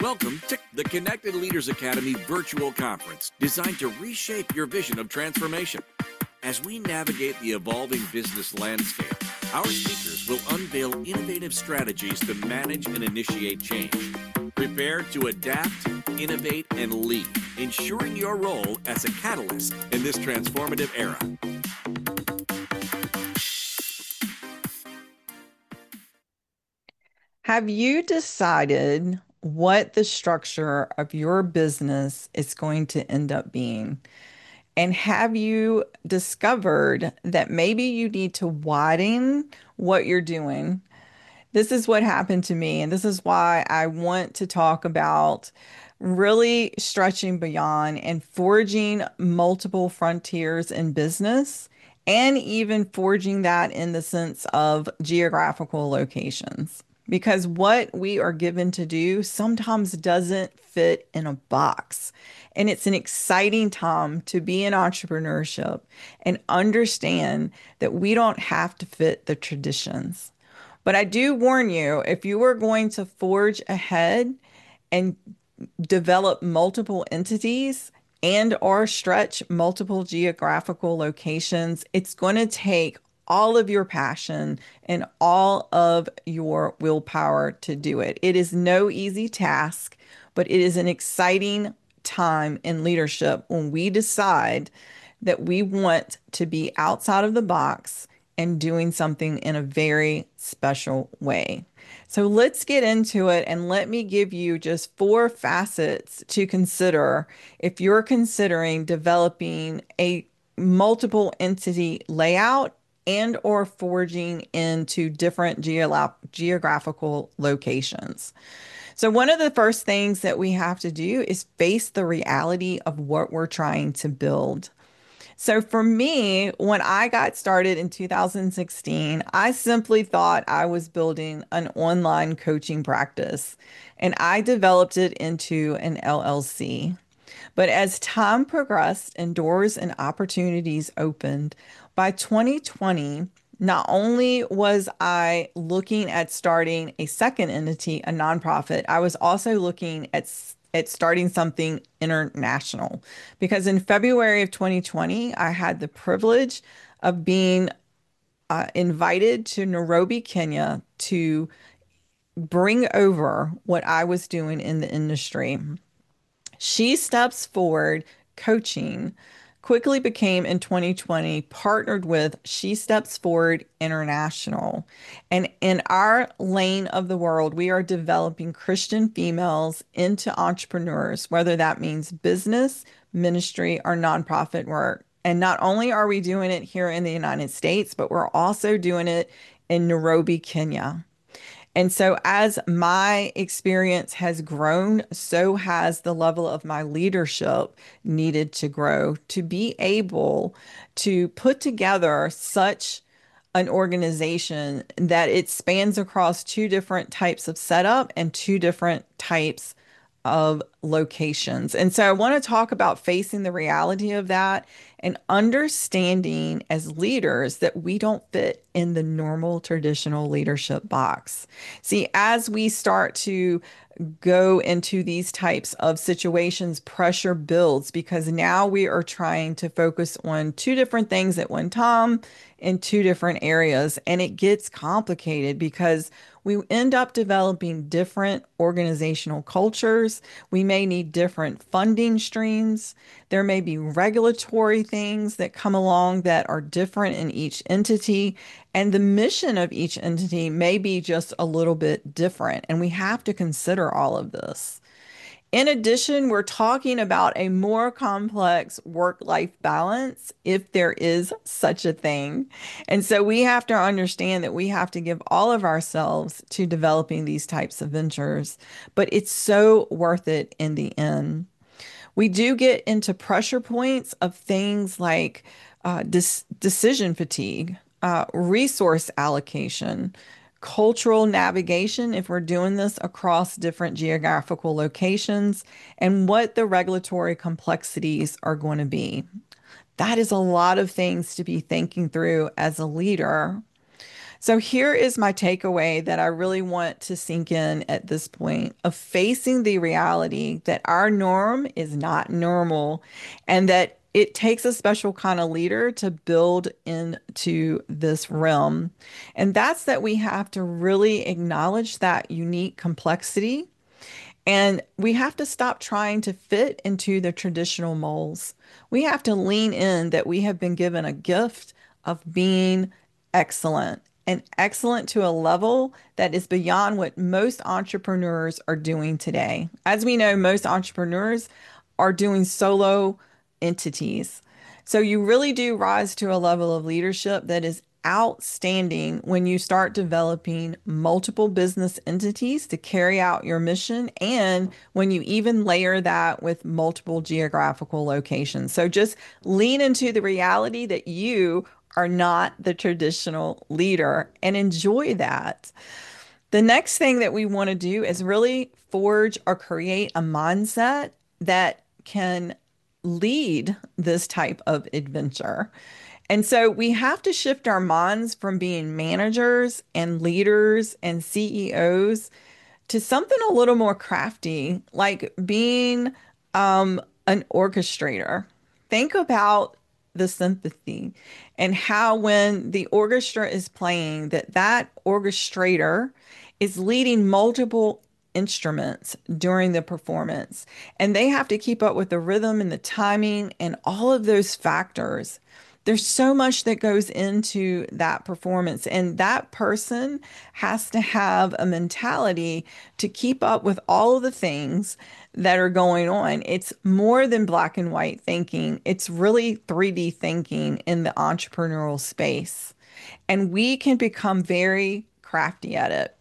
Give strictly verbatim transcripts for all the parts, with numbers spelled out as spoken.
Welcome to the Connected Leaders Academy virtual conference designed to reshape your vision of transformation. As we navigate the evolving business landscape, our speakers will unveil innovative strategies to manage and initiate change. Prepare to adapt, innovate, and lead, ensuring your role as a catalyst in this transformative era. Have you decided what the structure of your business is going to end up being? And have you discovered that maybe you need to widen what you're doing? This is what happened to me, and this is why I want to talk about really stretching beyond and forging multiple frontiers in business, and even forging that in the sense of geographical locations. Because what we are given to do sometimes doesn't fit in a box. And it's an exciting time to be in entrepreneurship and understand that we don't have to fit the traditions. But I do warn you, if you are going to forge ahead and develop multiple entities and or stretch multiple geographical locations, it's going to take all of your passion and all of your willpower to do it. It is no easy task, but it is an exciting time in leadership when we decide that we want to be outside of the box and doing something in a very special way. So let's get into it and let me give you just four facets to consider if you're considering developing a multiple entity layout and or forging into different geolo- geographical locations. So one of the first things that we have to do is face the reality of what we're trying to build. So for me, when I got started in two thousand sixteen, I simply thought I was building an online coaching practice and I developed it into an L L C. But as time progressed and doors and opportunities opened, by twenty twenty, not only was I looking at starting a second entity, a nonprofit, I was also looking at at starting something international. Because in February of twenty twenty, I had the privilege of being uh, invited to Nairobi, Kenya to bring over what I was doing in the industry. She Steps Forward Coaching quickly became in twenty twenty partnered with She Steps Forward International. And in our lane of the world, we are developing Christian females into entrepreneurs, whether that means business, ministry, or nonprofit work. And not only are we doing it here in the United States, but we're also doing it in Nairobi, Kenya. And so, as my experience has grown, so has the level of my leadership needed to grow to be able to put together such an organization that it spans across two different types of setup and two different types of locations. And so I want to talk about facing the reality of that and understanding as leaders that we don't fit in the normal traditional leadership box. See, as we start to go into these types of situations, pressure builds because now we are trying to focus on two different things at one time in two different areas. And it gets complicated because we end up developing different organizational cultures. We may need different funding streams. There may be regulatory things that come along that are different in each entity. And the mission of each entity may be just a little bit different. And we have to consider all of this. In addition, we're talking about a more complex work-life balance, if there is such a thing. And so we have to understand that we have to give all of ourselves to developing these types of ventures, but it's so worth it in the end. We do get into pressure points of things like uh, dis decision fatigue, uh, resource allocation, cultural navigation, if we're doing this across different geographical locations, and what the regulatory complexities are going to be. That is a lot of things to be thinking through as a leader. So here is my takeaway that I really want to sink in at this point of facing the reality that our norm is not normal and that it takes a special kind of leader to build into this realm. And that's that we have to really acknowledge that unique complexity and we have to stop trying to fit into the traditional molds. We have to lean in that we have been given a gift of being excellent and excellent to a level that is beyond what most entrepreneurs are doing today. As we know, most entrepreneurs are doing solo entities. So you really do rise to a level of leadership that is outstanding when you start developing multiple business entities to carry out your mission and when you even layer that with multiple geographical locations. So just lean into the reality that you are not the traditional leader and enjoy that. The next thing that we want to do is really forge or create a mindset that can lead this type of adventure. And so we have to shift our minds from being managers and leaders and C E Os to something a little more crafty, like being um, an orchestrator. Think about the sympathy and how when the orchestra is playing, that that orchestrator is leading multiple instruments during the performance, and they have to keep up with the rhythm and the timing and all of those factors. There's so much that goes into that performance, and that person has to have a mentality to keep up with all of the things that are going on. It's more than black and white thinking, it's really three D thinking in the entrepreneurial space. And we can become very crafty at it.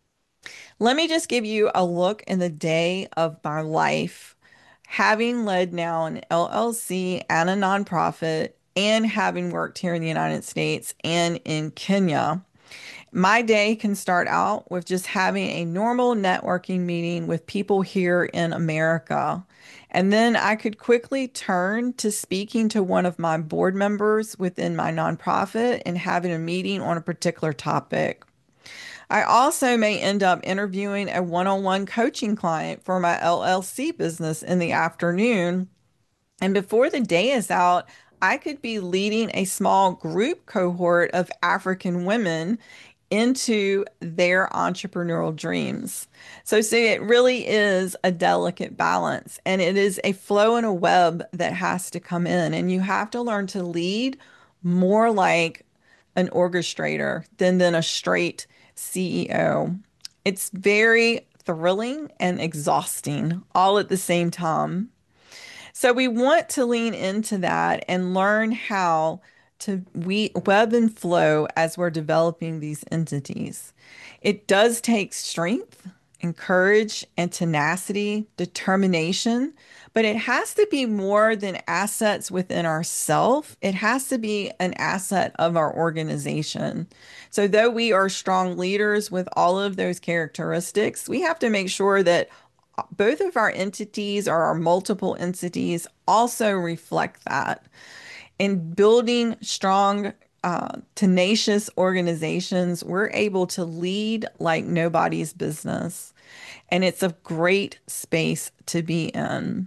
Let me just give you a look in the day of my life, having led now an L L C and a nonprofit, and having worked here in the United States and in Kenya. My day can start out with just having a normal networking meeting with people here in America. And then I could quickly turn to speaking to one of my board members within my nonprofit and having a meeting on a particular topic. I also may end up interviewing a one-on-one coaching client for my L L C business in the afternoon. And before the day is out, I could be leading a small group cohort of African women into their entrepreneurial dreams. So, see, it really is a delicate balance and it is a flow and a web that has to come in. And you have to learn to lead more like an orchestrator than, than a straight C E O. It's very thrilling and exhausting all at the same time. So we want to lean into that and learn how to we web and flow as we're developing these entities. It does take strength and courage and tenacity, determination, but it has to be more than assets within ourself. It has to be an asset of our organization. So though we are strong leaders with all of those characteristics, we have to make sure that both of our entities or our multiple entities also reflect that. In building strong, uh, tenacious organizations, we're able to lead like nobody's business. And it's a great space to be in.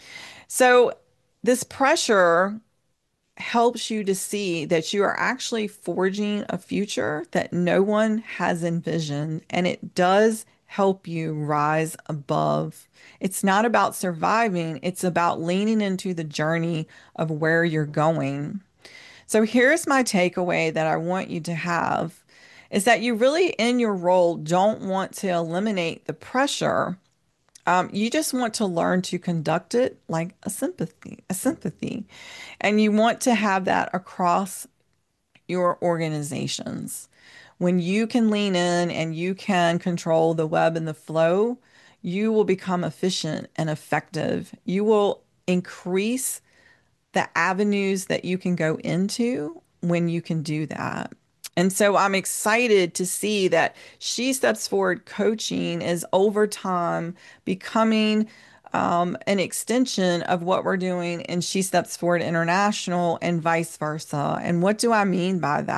So, this pressure helps you to see that you are actually forging a future that no one has envisioned, and it does help you rise above. It's not about surviving, it's about leaning into the journey of where you're going. So here's my takeaway that I want you to have is that you really in your role don't want to eliminate the pressure. Um, you just want to learn to conduct it like a sympathy, a sympathy. And you want to have that across your organizations. When you can lean in and you can control the web and the flow, you will become efficient and effective. You will increase the avenues that you can go into when you can do that. And so I'm excited to see that She Steps Forward coaching is over time becoming um, an extension of what we're doing in She Steps Forward International and vice versa. And what do I mean by that?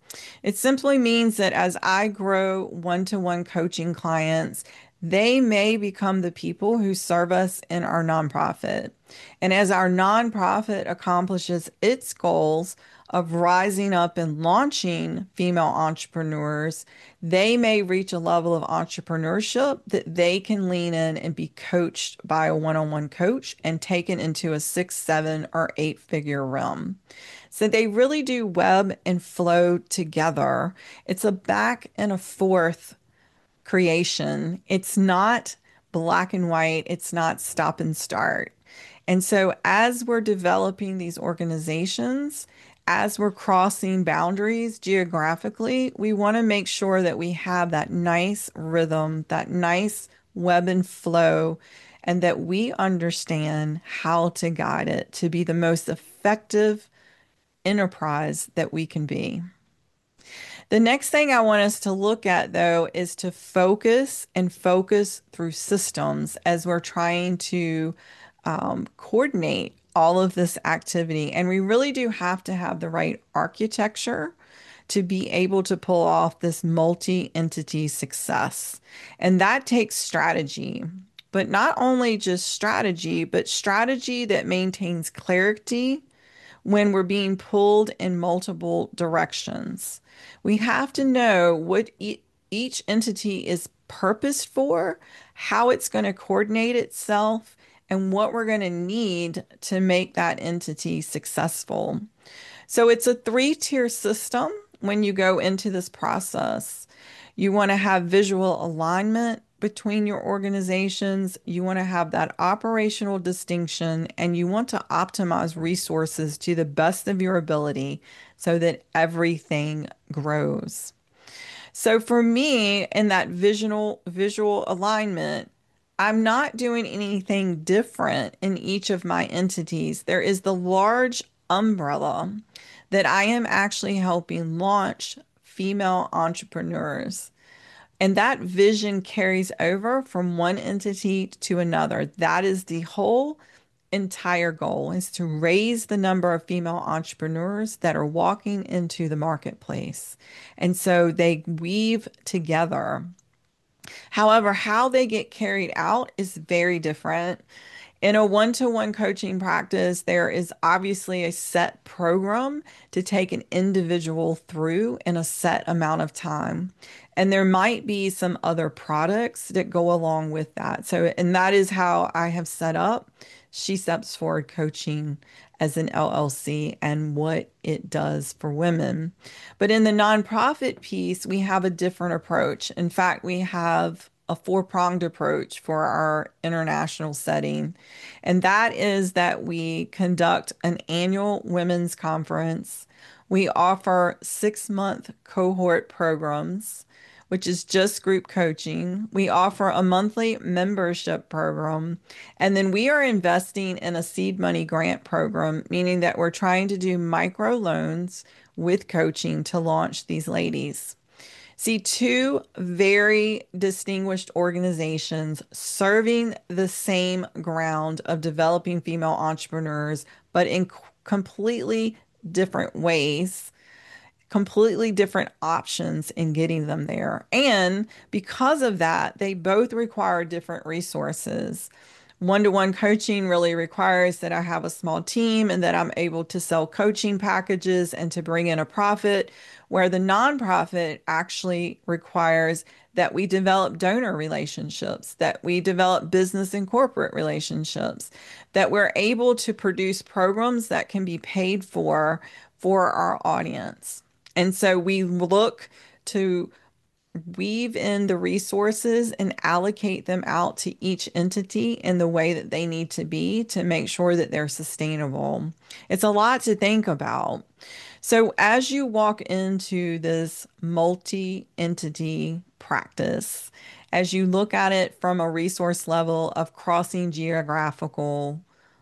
It simply means that as I grow one-to-one coaching clients, they may become the people who serve us in our nonprofit. And as our nonprofit accomplishes its goals of rising up and launching female entrepreneurs, they may reach a level of entrepreneurship that they can lean in and be coached by a one-on-one coach and taken into a six, seven, or eight figure realm. So they really do web and flow together. It's a back and a forth creation. It's not black and white. It's not stop and start. And so as we're developing these organizations, as we're crossing boundaries geographically, we want to make sure that we have that nice rhythm, that nice web and flow, and that we understand how to guide it to be the most effective enterprise that we can be. The next thing I want us to look at, though, is to focus and focus through systems as we're trying to um, coordinate all of this activity. And we really do have to have the right architecture to be able to pull off this multi-entity success. And that takes strategy, but not only just strategy, but strategy that maintains clarity when we're being pulled in multiple directions. We have to know what e each entity is purposed for, how it's going to coordinate itself, and what we're going to need to make that entity successful. So it's a three-tier system when you go into this process. You want to have visual alignment between your organizations. You want to have that operational distinction, and you want to optimize resources to the best of your ability so that everything grows. So for me, in that visual visual alignment, I'm not doing anything different in each of my entities. There is the large umbrella that I am actually helping launch female entrepreneurs. And that vision carries over from one entity to another. That is the whole entire goal, is to raise the number of female entrepreneurs that are walking into the marketplace. And so they weave together. However, how they get carried out is very different. In a one-to-one coaching practice, there is obviously a set program to take an individual through in a set amount of time. And there might be some other products that go along with that. So, and that is how I have set up She Steps Forward Coaching as an L L C and what it does for women. But in the nonprofit piece, we have a different approach. In fact, we have a four-pronged approach for our international setting. And that is that we conduct an annual women's conference. We offer six-month cohort programs, which is just group coaching. We offer a monthly membership program. And then we are investing in a seed money grant program, meaning that we're trying to do micro loans with coaching to launch these ladies. See, two very distinguished organizations serving the same ground of developing female entrepreneurs, but in completely different ways, completely different options in getting them there. And because of that, they both require different resources. One-to-one coaching really requires that I have a small team and that I'm able to sell coaching packages and to bring in a profit, where the nonprofit actually requires that we develop donor relationships, that we develop business and corporate relationships, that we're able to produce programs that can be paid for for our audience. And so we look to weave in the resources and allocate them out to each entity in the way that they need to be to make sure that they're sustainable. It's a lot to think about. So as you walk into this multi-entity practice, as you look at it from a resource level of crossing geographical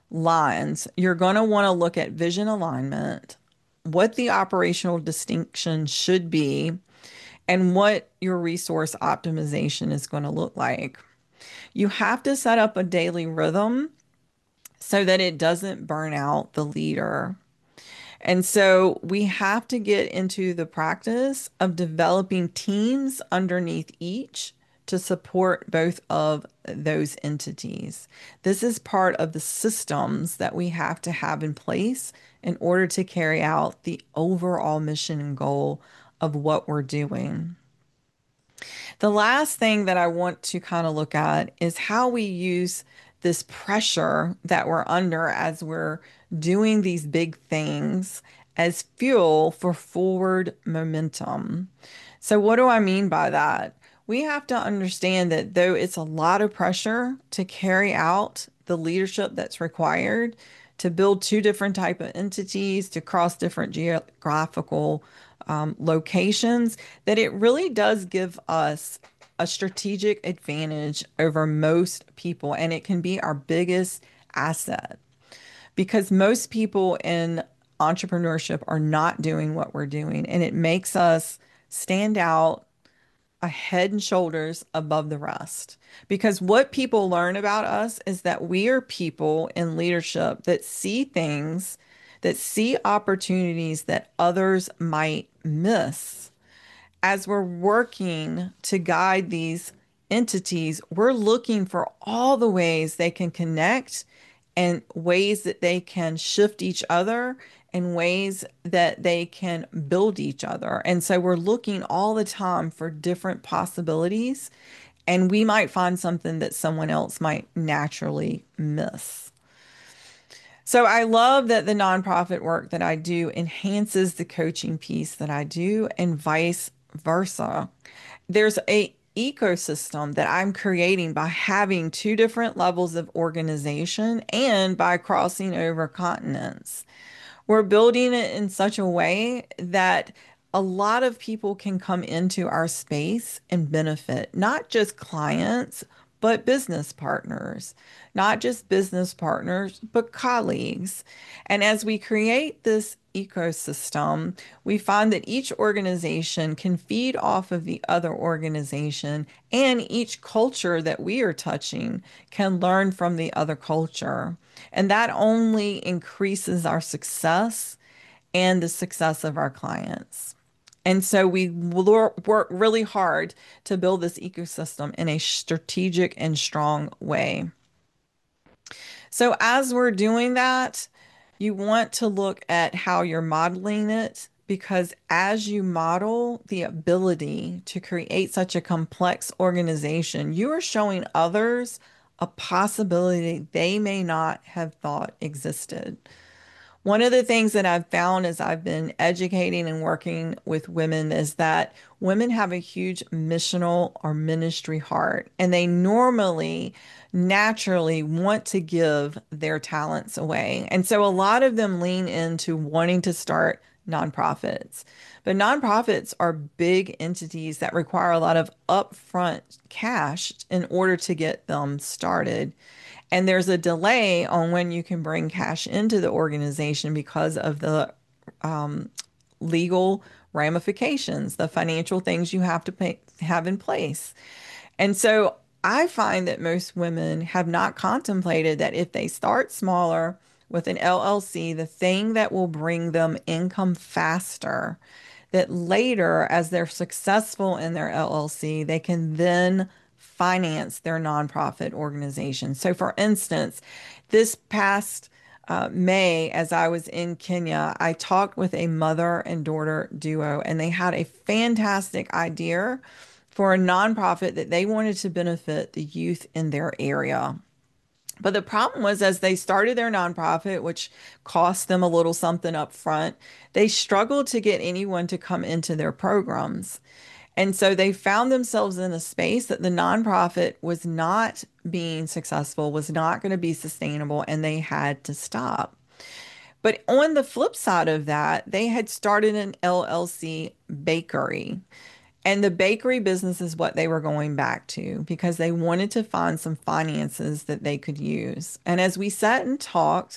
lines, you're going to want to look at vision alignment, what the operational distinction should be, and what your resource optimization is going to look like. You have to set up a daily rhythm so that it doesn't burn out the leader. And so we have to get into the practice of developing teams underneath each to support both of those entities. This is part of the systems that we have to have in place in order to carry out the overall mission and goal of what we're doing. The last thing that I want to kind of look at is how we use this pressure that we're under as we're doing these big things as fuel for forward momentum. So, what do I mean by that? We have to understand that though it's a lot of pressure to carry out the leadership that's required to build two different type of entities, to cross different geographical um, locations, that it really does give us a strategic advantage over most people, and it can be our biggest asset because most people in entrepreneurship are not doing what we're doing, and it makes us stand out a head and shoulders above the rest. Because what people learn about us is that we are people in leadership that see things, that see opportunities that others might miss. As we're working to guide these entities, we're looking for all the ways they can connect and ways that they can shift each other and ways that they can build each other. And so we're looking all the time for different possibilities, and we might find something that someone else might naturally miss. So I love that the nonprofit work that I do enhances the coaching piece that I do and vice versa. There's a ecosystem that I'm creating by having two different levels of organization and by crossing over continents. We're building it in such a way that a lot of people can come into our space and benefit, not just clients, but business partners, not just business partners, but colleagues. And as we create this ecosystem, we find that each organization can feed off of the other organization, and each culture that we are touching can learn from the other culture. And that only increases our success and the success of our clients. And so we work really hard to build this ecosystem in a strategic and strong way. So as we're doing that, you want to look at how you're modeling it because as you model the ability to create such a complex organization, you are showing others a possibility they may not have thought existed. One of the things that I've found as I've been educating and working with women is that women have a huge missional or ministry heart, and they normally naturally want to give their talents away. And so a lot of them lean into wanting to start nonprofits. But nonprofits are big entities that require a lot of upfront cash in order to get them started. And there's a delay on when you can bring cash into the organization because of the um, legal ramifications, the financial things you have to pay, have in place. And so I find that most women have not contemplated that if they start smaller with an L L C, the thing that will bring them income faster, that later, as they're successful in their L L C, they can then finance their nonprofit organization. So, for instance, this past uh, May, as I was in Kenya, I talked with a mother and daughter duo, and they had a fantastic idea for a nonprofit that they wanted to benefit the youth in their area. But the problem was, as they started their nonprofit, which cost them a little something up front, they struggled to get anyone to come into their programs. And so they found themselves in a space that the nonprofit was not being successful, was not going to be sustainable, and they had to stop. But on the flip side of that, they had started an L L C bakery. And the bakery business is what they were going back to because they wanted to find some finances that they could use. And as we sat and talked,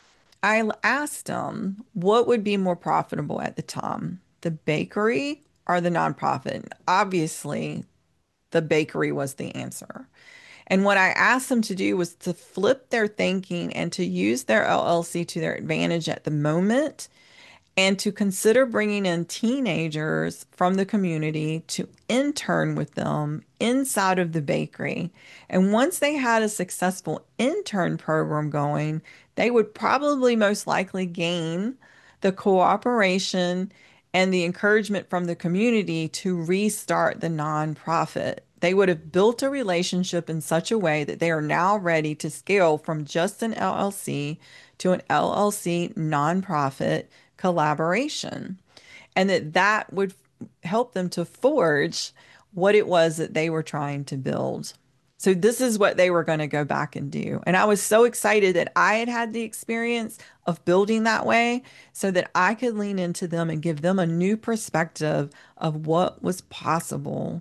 I asked them what would be more profitable at the time, the bakery or the nonprofit. Obviously, the bakery was the answer. And what I asked them to do was to flip their thinking and to use their L L C to their advantage at the moment and to consider bringing in teenagers from the community to intern with them inside of the bakery. And once they had a successful intern program going, they would probably most likely gain the cooperation and the encouragement from the community to restart the nonprofit. They would have built a relationship in such a way that they are now ready to scale from just an L L C to an L L C nonprofit collaboration, and that that would help them to forge what it was that they were trying to build. So this is what they were going to go back and do. And I was so excited that I had had the experience of building that way so that I could lean into them and give them a new perspective of what was possible.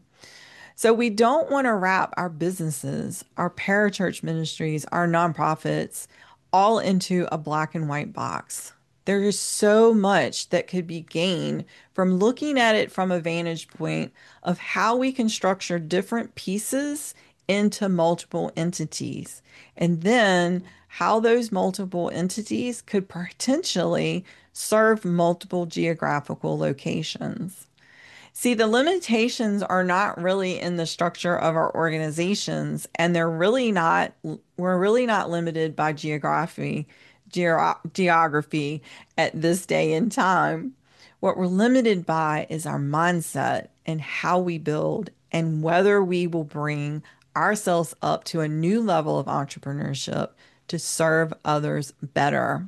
So we don't want to wrap our businesses, our parachurch ministries, our nonprofits all into a black and white box. There is so much that could be gained from looking at it from a vantage point of how we can structure different pieces into multiple entities, and then how those multiple entities could potentially serve multiple geographical locations. See, the limitations are not really in the structure of our organizations, and they're really not, we're really not limited by geography, geo geography at this day and time. What we're limited by is our mindset and how we build and whether we will bring ourselves up to a new level of entrepreneurship to serve others better.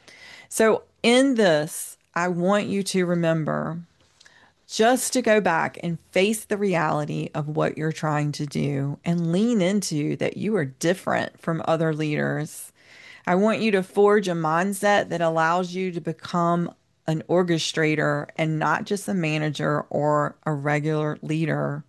So, in this, I want you to remember just to go back and face the reality of what you're trying to do and lean into that you are different from other leaders. I want you to forge a mindset that allows you to become an orchestrator and not just a manager or a regular leader.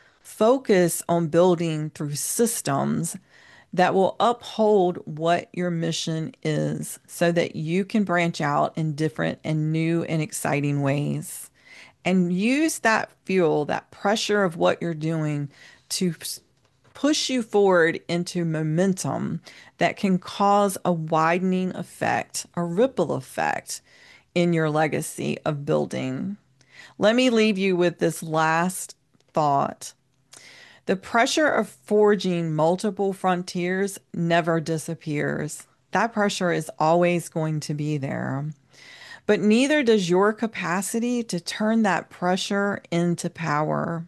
Focus on building through systems that will uphold what your mission is so that you can branch out in different and new and exciting ways. And use that fuel, that pressure of what you're doing to push you forward into momentum that can cause a widening effect, a ripple effect in your legacy of building. Let me leave you with this last thought. The pressure of forging multiple frontiers never disappears. That pressure is always going to be there. But neither does your capacity to turn that pressure into power.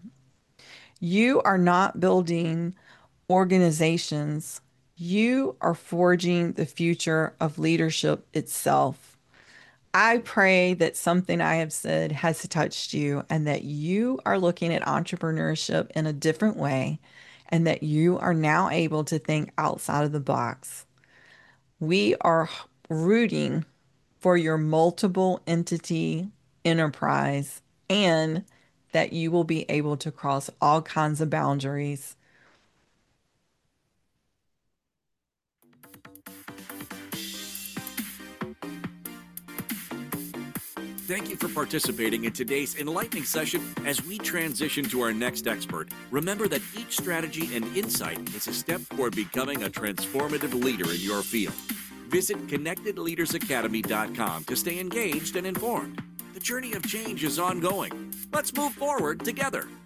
You are not building organizations. You are forging the future of leadership itself. I pray that something I have said has touched you and that you are looking at entrepreneurship in a different way and that you are now able to think outside of the box. We are rooting for your multiple entity enterprise and that you will be able to cross all kinds of boundaries. Thank you for participating in today's enlightening session. As we transition to our next expert, remember that each strategy and insight is a step toward becoming a transformative leader in your field. Visit connected leaders academy dot com to stay engaged and informed. The journey of change is ongoing. Let's move forward together.